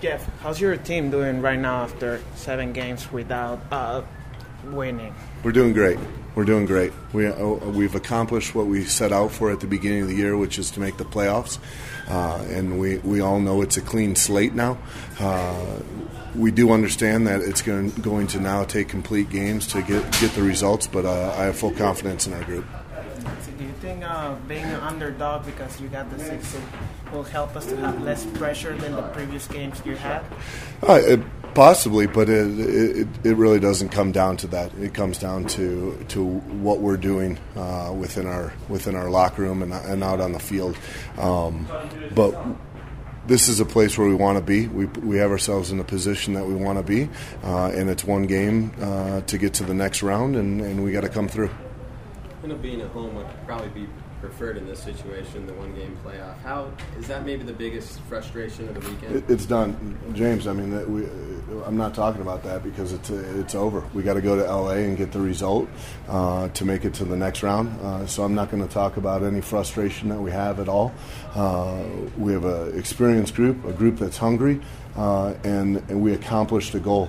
Jeff, how's your team doing right now after 7 games without winning? We're doing great. We've accomplished what we set out for at the beginning of the year, which is to make the playoffs. And we all know it's a clean slate now. We do understand that it's going to now take complete games to get the results, but I have full confidence in our group. So do you think being an underdog because you got the 6 will help us to have less pressure than the previous games you had? Possibly, but it really doesn't come down to that. It comes down to what we're doing within our locker room and out on the field. But this is a place where we want to be. We have ourselves in a position that we want to be, and it's one game to get to the next round, and we got to come through. I know being at home would probably be preferred in this situation, the one-game playoff. How is that maybe the biggest frustration of the weekend? It's done, James. I mean, I'm not talking about that because it's over. We got to go to LA and get the result to make it to the next round. So I'm not going to talk about any frustration that we have at all. We have an experienced group, a group that's hungry, and we accomplished a goal.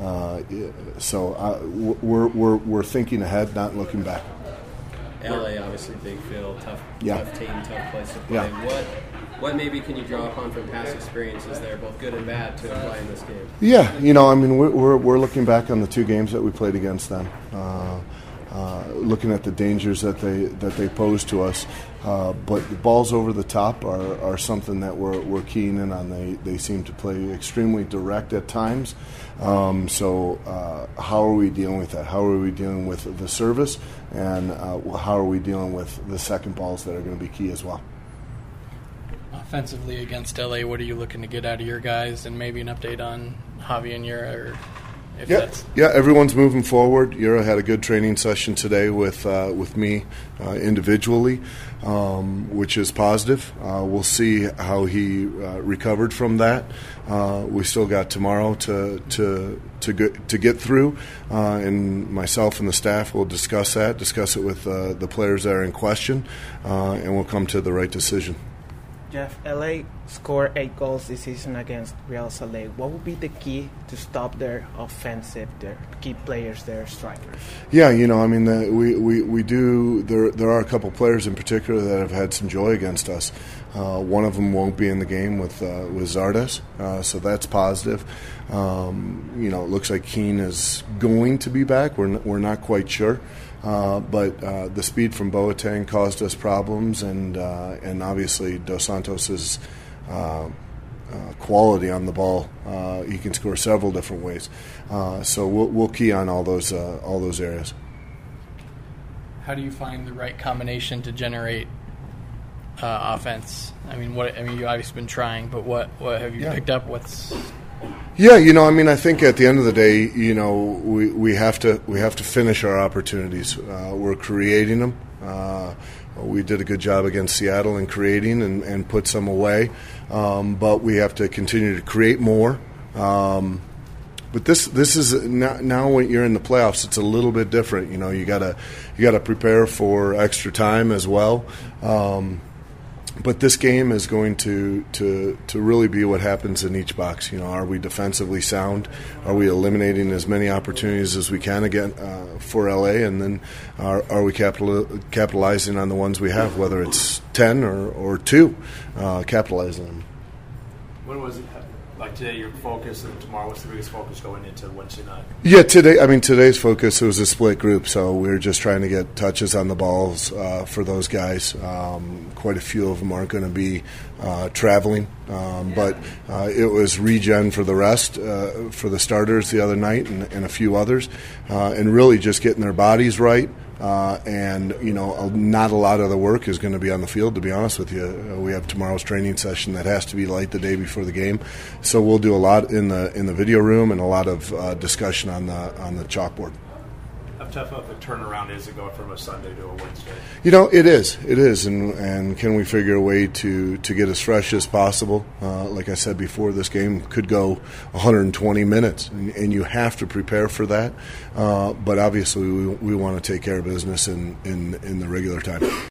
So we're thinking ahead, not looking back. LA, obviously, big field, tough team, tough place to play. Yeah. What maybe can you draw upon from past experiences there, both good and bad, to apply in this game? Yeah, I mean, we're looking back on the 2 games that we played against them, looking at the dangers that they pose to us. But the balls over the top are something that we're keen in on. They seem to play extremely direct at times. So how are we dealing with that? How are we dealing with the service? And how are we dealing with the second balls that are going to be key as well? Offensively against LA, what are you looking to get out of your guys? And maybe an update on Javi and Yura? Yeah, everyone's moving forward. Yura had a good training session today with me individually, which is positive. We'll see how he recovered from that. We still got tomorrow to get through, and myself and the staff will discuss it with the players that are in question, and we'll come to the right decision. Jeff, LA scored 8 goals this season against Real Salt Lake. What would be the key to stop their offensive, their key players, their strikers? Yeah, I mean, we do. There are a couple players in particular that have had some joy against us. One of them won't be in the game with Zardes, so that's positive. It looks like Keane is going to be back. We're not quite sure. But the speed from Boateng caused us problems, and obviously Dos Santos's quality on the ball. He can score several different ways. So we'll key on all those areas. How do you find the right combination to generate offense? I mean, you've obviously been trying, but what have you picked up? Yeah, I think at the end of the day, we have to finish our opportunities. We're creating them. We did a good job against Seattle in creating and put some away, but we have to continue to create more. But this is now when you're in the playoffs, it's a little bit different. You gotta prepare for extra time as well. But this game is going to really be what happens in each box. Are we defensively sound? Are we eliminating as many opportunities as we can again for LA? And then are we capitalizing on the ones we have, whether it's 10 or 2, capitalizing them? When was it? Like today, your focus, and tomorrow, what's the biggest focus going into Wednesday night? Yeah, today's focus, it was a split group, so we were just trying to get touches on the balls for those guys. Quite a few of them aren't going to be traveling, but it was regen for the rest, for the starters the other night and a few others, and really just getting their bodies right. And not a lot of the work is going to be on the field, to be honest with you. We have tomorrow's training session that has to be light the day before the game, so we'll do a lot in the video room and a lot of discussion on the chalkboard. How tough of a turnaround is it going from a Sunday to a Wednesday? It is, and can we figure a way to get as fresh as possible? Like I said before, this game could go 120 minutes, and you have to prepare for that. But obviously, we want to take care of business in the regular time.